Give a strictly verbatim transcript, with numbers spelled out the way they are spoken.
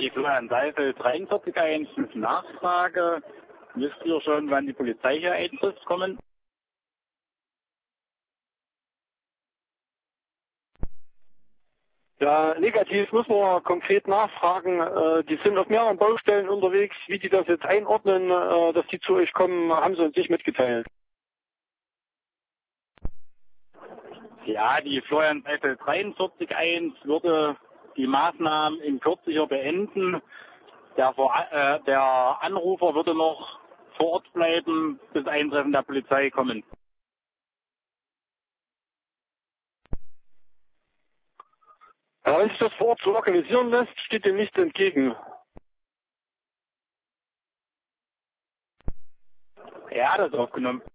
Die Florian Seifel dreiundvierzig eins Nachfrage. Wisst ihr schon, wann die Polizei hier eintrifft kommen? Ja, negativ muss man konkret nachfragen. Äh, die sind auf mehreren Baustellen unterwegs. Wie die das jetzt einordnen, äh, dass die zu euch kommen, haben sie uns nicht mitgeteilt. Ja, die Florian Seifel dreiundvierzig eins würde die Maßnahmen in kürzlicher beenden. Der, äh, der Anrufer würde noch vor Ort bleiben, bis Eintreffen der Polizei kommen. Ja, wenn sich das vor Ort so organisieren lässt, steht dem nichts entgegen. Er hat das aufgenommen.